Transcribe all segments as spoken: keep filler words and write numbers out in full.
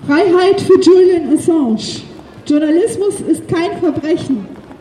Freiheit für Julian Assange. Journalismus ist kein Verbrechen.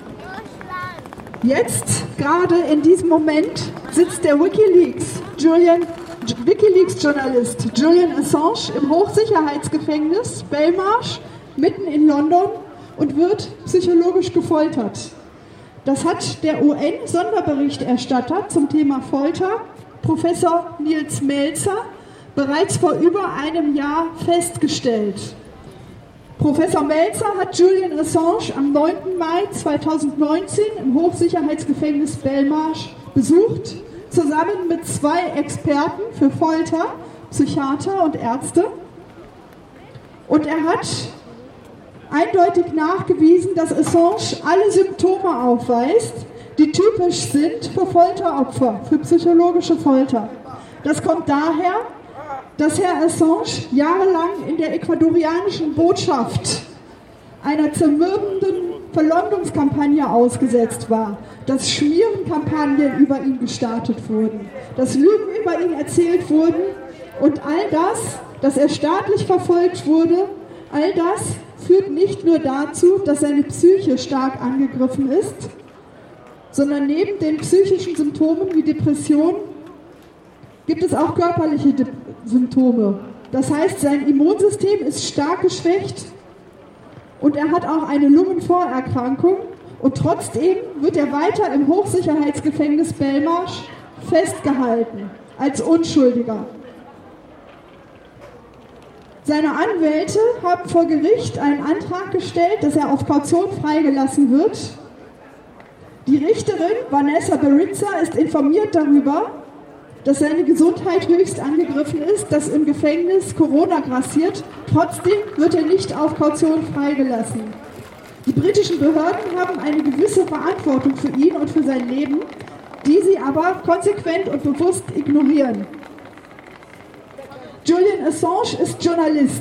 Jetzt, gerade in diesem Moment, sitzt der WikiLeaks, Julian, WikiLeaks-Journalist Julian Assange im Hochsicherheitsgefängnis Belmarsh mitten in London und wird psychologisch gefoltert. Das hat der U N-Sonderberichterstatter zum Thema Folter, Professor Nils Melzer, bereits vor über einem Jahr festgestellt. Professor Melzer hat Julian Assange am neunten Mai zweitausendneunzehn im Hochsicherheitsgefängnis Belmarsh besucht, zusammen mit zwei Experten für Folter, Psychiater und Ärzte. Und er hat eindeutig nachgewiesen, dass Assange alle Symptome aufweist, die typisch sind für Folteropfer, für psychologische Folter. Das kommt daher, dass Herr Assange jahrelang in der ecuadorianischen Botschaft einer zermürbenden Verleumdungskampagne ausgesetzt war, dass Schmierenkampagnen über ihn gestartet wurden, dass Lügen über ihn erzählt wurden und all das, dass er staatlich verfolgt wurde, all das führt nicht nur dazu, dass seine Psyche stark angegriffen ist, sondern neben den psychischen Symptomen wie Depression gibt es auch körperliche De- Symptome. Das heißt, sein Immunsystem ist stark geschwächt und er hat auch eine Lungenvorerkrankung und trotzdem wird er weiter im Hochsicherheitsgefängnis Belmarsh festgehalten, als Unschuldiger. Seine Anwälte haben vor Gericht einen Antrag gestellt, dass er auf Kaution freigelassen wird. Die Richterin Vanessa Berizza ist informiert darüber, dass seine Gesundheit höchst angegriffen ist, dass im Gefängnis Corona grassiert. Trotzdem wird er nicht auf Kaution freigelassen. Die britischen Behörden haben eine gewisse Verantwortung für ihn und für sein Leben, die sie aber konsequent und bewusst ignorieren. Julian Assange ist Journalist.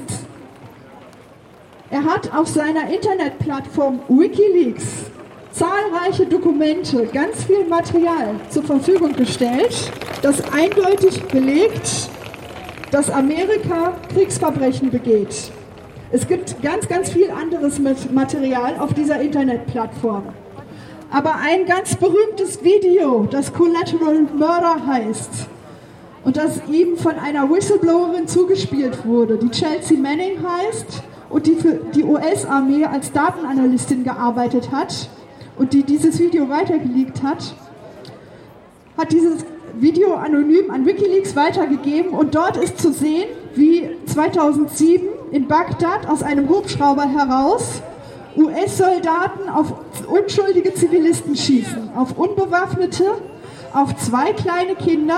Er hat auf seiner Internetplattform WikiLeaks zahlreiche Dokumente, ganz viel Material zur Verfügung gestellt, das eindeutig belegt, dass Amerika Kriegsverbrechen begeht. Es gibt ganz, ganz viel anderes Material auf dieser Internetplattform. Aber ein ganz berühmtes Video, das Collateral Murder heißt und das ihm von einer Whistleblowerin zugespielt wurde, die Chelsea Manning heißt und die für die U S-Armee als Datenanalystin gearbeitet hat und die dieses Video weitergeleakt hat, hat dieses Video anonym an WikiLeaks weitergegeben und dort ist zu sehen, wie zweitausendsieben in Bagdad aus einem Hubschrauber heraus U S-Soldaten auf unschuldige Zivilisten schießen, auf Unbewaffnete, auf zwei kleine Kinder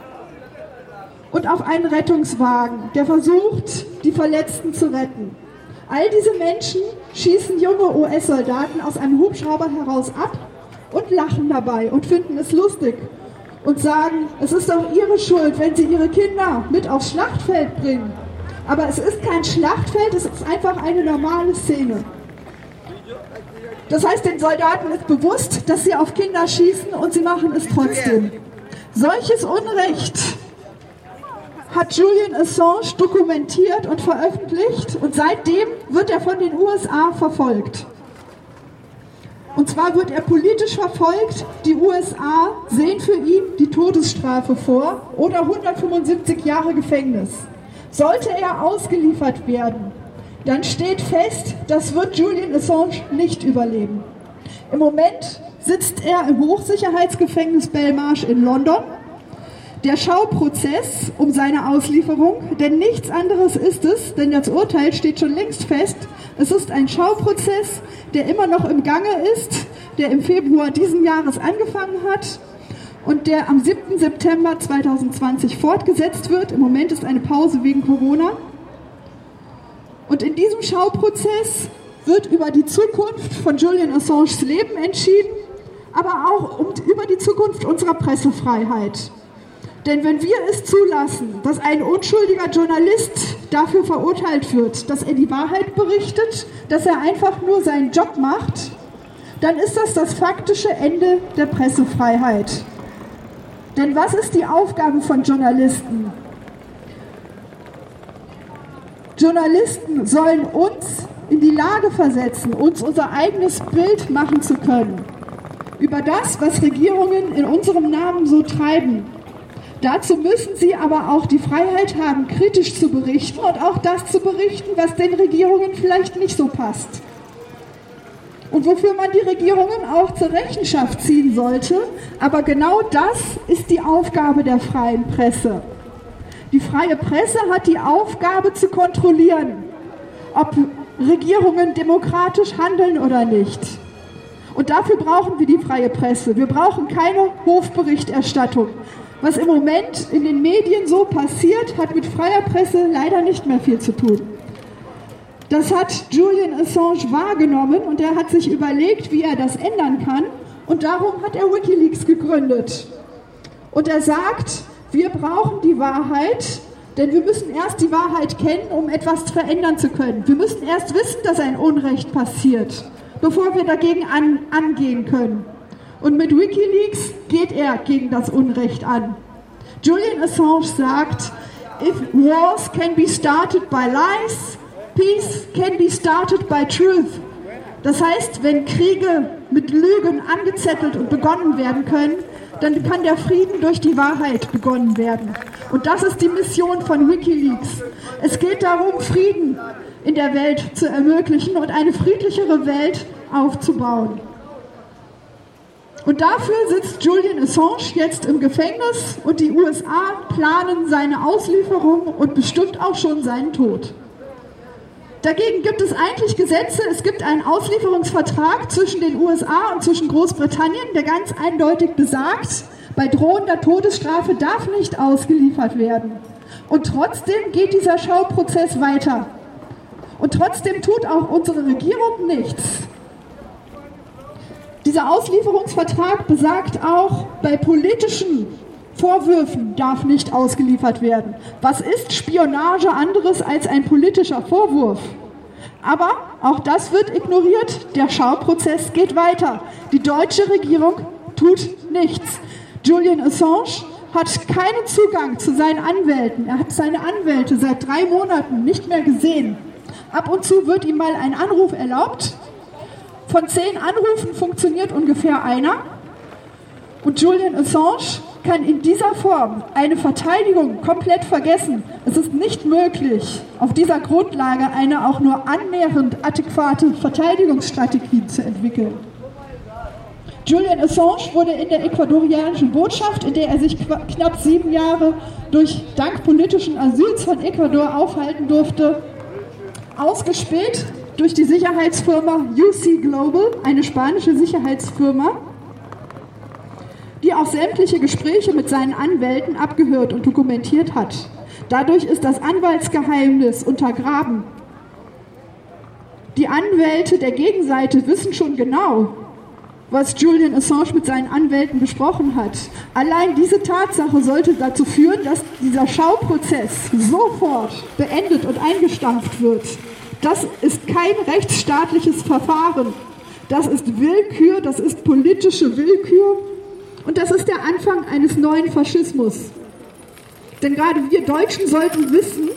und auf einen Rettungswagen, der versucht, die Verletzten zu retten. All diese Menschen schießen junge U S-Soldaten aus einem Hubschrauber heraus ab und lachen dabei und finden es lustig und sagen, es ist doch ihre Schuld, wenn sie ihre Kinder mit aufs Schlachtfeld bringen. Aber es ist kein Schlachtfeld, es ist einfach eine normale Szene. Das heißt, den Soldaten ist bewusst, dass sie auf Kinder schießen und sie machen es trotzdem. Solches Unrecht hat Julian Assange dokumentiert und veröffentlicht und seitdem wird er von den U S A verfolgt. Und zwar wird er politisch verfolgt. Die U S A sehen für ihn die Todesstrafe vor oder hundertfünfundsiebzig Jahre Gefängnis. Sollte er ausgeliefert werden, dann steht fest, das wird Julian Assange nicht überleben. Im Moment sitzt er im Hochsicherheitsgefängnis Belmarsh in London. Der Schauprozess um seine Auslieferung, denn nichts anderes ist es, denn das Urteil steht schon längst fest. Es ist ein Schauprozess, der immer noch im Gange ist, der im Februar diesen Jahres angefangen hat und der am siebten September zweitausendzwanzig fortgesetzt wird. Im Moment ist eine Pause wegen Corona. Und in diesem Schauprozess wird über die Zukunft von Julian Assanges Leben entschieden, aber auch um, über die Zukunft unserer Pressefreiheit. Denn wenn wir es zulassen, dass ein unschuldiger Journalist dafür verurteilt wird, dass er die Wahrheit berichtet, dass er einfach nur seinen Job macht, dann ist das das faktische Ende der Pressefreiheit. Denn was ist die Aufgabe von Journalisten? Journalisten sollen uns in die Lage versetzen, uns unser eigenes Bild machen zu können über das, was Regierungen in unserem Namen so treiben. Dazu müssen sie aber auch die Freiheit haben, kritisch zu berichten und auch das zu berichten, was den Regierungen vielleicht nicht so passt. Und wofür man die Regierungen auch zur Rechenschaft ziehen sollte. Aber genau das ist die Aufgabe der freien Presse. Die freie Presse hat die Aufgabe zu kontrollieren, ob Regierungen demokratisch handeln oder nicht. Und dafür brauchen wir die freie Presse. Wir brauchen keine Hofberichterstattung. Was im Moment in den Medien so passiert, hat mit freier Presse leider nicht mehr viel zu tun. Das hat Julian Assange wahrgenommen und er hat sich überlegt, wie er das ändern kann. Und darum hat er WikiLeaks gegründet. Und er sagt, wir brauchen die Wahrheit, denn wir müssen erst die Wahrheit kennen, um etwas verändern zu können. Wir müssen erst wissen, dass ein Unrecht passiert, bevor wir dagegen an, angehen können. Und mit WikiLeaks geht er gegen das Unrecht an. Julian Assange sagt, if wars can be started by lies, peace can be started by truth. Das heißt, wenn Kriege mit Lügen angezettelt und begonnen werden können, dann kann der Frieden durch die Wahrheit begonnen werden. Und das ist die Mission von WikiLeaks. Es geht darum, Frieden in der Welt zu ermöglichen und eine friedlichere Welt aufzubauen. Und dafür sitzt Julian Assange jetzt im Gefängnis und die U S A planen seine Auslieferung und bestimmt auch schon seinen Tod. Dagegen gibt es eigentlich Gesetze. Es gibt einen Auslieferungsvertrag zwischen den U S A und zwischen Großbritannien, der ganz eindeutig besagt, bei drohender Todesstrafe darf nicht ausgeliefert werden. Und trotzdem geht dieser Schauprozess weiter. Und trotzdem tut auch unsere Regierung nichts. Dieser Auslieferungsvertrag besagt auch, bei politischen Vorwürfen darf nicht ausgeliefert werden. Was ist Spionage anderes als ein politischer Vorwurf? Aber auch das wird ignoriert. Der Schauprozess geht weiter. Die deutsche Regierung tut nichts. Julian Assange hat keinen Zugang zu seinen Anwälten. Er hat seine Anwälte seit drei Monaten nicht mehr gesehen. Ab und zu wird ihm mal ein Anruf erlaubt. Von zehn Anrufen funktioniert ungefähr einer. Und Julian Assange kann in dieser Form eine Verteidigung komplett vergessen. Es ist nicht möglich, auf dieser Grundlage eine auch nur annähernd adäquate Verteidigungsstrategie zu entwickeln. Julian Assange wurde in der ecuadorianischen Botschaft, in der er sich knapp sieben Jahre durch dank politischen Asyls von Ecuador aufhalten durfte, ausgespäht durch die Sicherheitsfirma U C Global, eine spanische Sicherheitsfirma, die auch sämtliche Gespräche mit seinen Anwälten abgehört und dokumentiert hat. Dadurch ist das Anwaltsgeheimnis untergraben. Die Anwälte der Gegenseite wissen schon genau, was Julian Assange mit seinen Anwälten besprochen hat. Allein diese Tatsache sollte dazu führen, dass dieser Schauprozess sofort beendet und eingestampft wird. Das ist kein rechtsstaatliches Verfahren. Das ist Willkür, das ist politische Willkür. Und das ist der Anfang eines neuen Faschismus. Denn gerade wir Deutschen sollten wissen,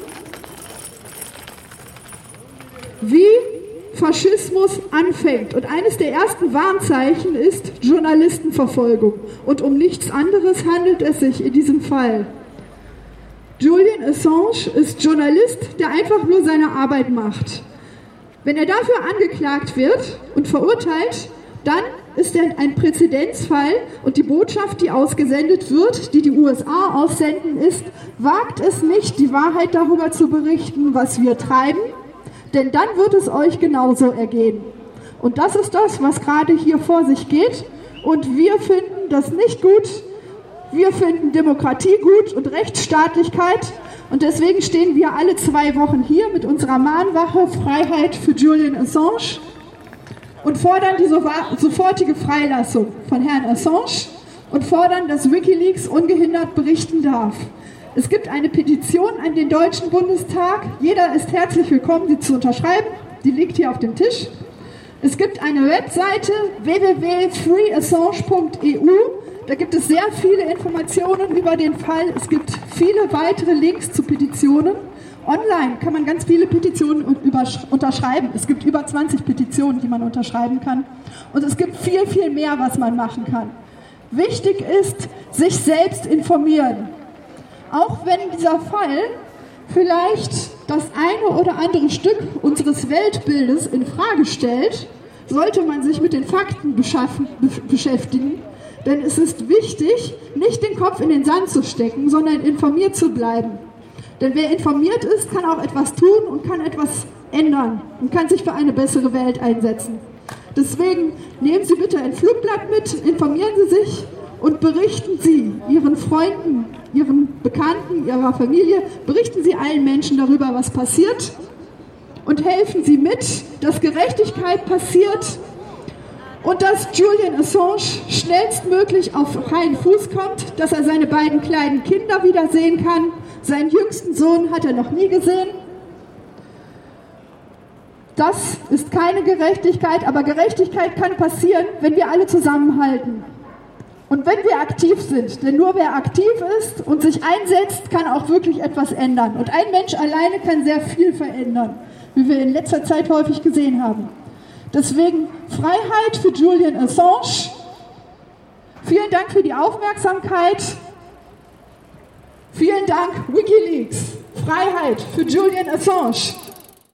wie Faschismus anfängt. Und eines der ersten Warnzeichen ist Journalistenverfolgung. Und um nichts anderes handelt es sich in diesem Fall. Julian Assange ist Journalist, der einfach nur seine Arbeit macht. Wenn er dafür angeklagt wird und verurteilt, dann ist er ein Präzedenzfall und die Botschaft, die ausgesendet wird, die die U S A aussenden, ist, wagt es nicht, die Wahrheit darüber zu berichten, was wir treiben, denn dann wird es euch genauso ergehen. Und das ist das, was gerade hier vor sich geht und wir finden das nicht gut. Wir finden Demokratie gut und Rechtsstaatlichkeit und deswegen stehen wir alle zwei Wochen hier mit unserer Mahnwache Freiheit für Julian Assange und fordern die sofortige Freilassung von Herrn Assange und fordern, dass WikiLeaks ungehindert berichten darf. Es gibt eine Petition an den Deutschen Bundestag. Jeder ist herzlich willkommen, sie zu unterschreiben. Die liegt hier auf dem Tisch. Es gibt eine Webseite w w w punkt free assange punkt e u. Da gibt es sehr viele Informationen über den Fall. Es gibt viele weitere Links zu Petitionen. online kann man ganz viele Petitionen unterschreiben. Es gibt über zwanzig Petitionen, die man unterschreiben kann. Und es gibt viel, viel mehr, was man machen kann. Wichtig ist, sich selbst informieren. Auch wenn dieser Fall vielleicht das eine oder andere Stück unseres Weltbildes in Frage stellt, sollte man sich mit den Fakten beschaffen, be- beschäftigen. Denn es ist wichtig, nicht den Kopf in den Sand zu stecken, sondern informiert zu bleiben. Denn wer informiert ist, kann auch etwas tun und kann etwas ändern und kann sich für eine bessere Welt einsetzen. Deswegen nehmen Sie bitte ein Flugblatt mit, informieren Sie sich und berichten Sie Ihren Freunden, Ihren Bekannten, Ihrer Familie, berichten Sie allen Menschen darüber, was passiert und helfen Sie mit, dass Gerechtigkeit passiert und dass Julian Assange schnellstmöglich auf freien Fuß kommt, dass er seine beiden kleinen Kinder wiedersehen kann. Seinen jüngsten Sohn hat er noch nie gesehen. Das ist keine Gerechtigkeit, aber Gerechtigkeit kann passieren, wenn wir alle zusammenhalten. Und wenn wir aktiv sind, denn nur wer aktiv ist und sich einsetzt, kann auch wirklich etwas ändern. Und ein Mensch alleine kann sehr viel verändern, wie wir in letzter Zeit häufig gesehen haben. Deswegen Freiheit für Julian Assange. Vielen Dank für die Aufmerksamkeit. Vielen Dank, WikiLeaks. Freiheit für Julian Assange.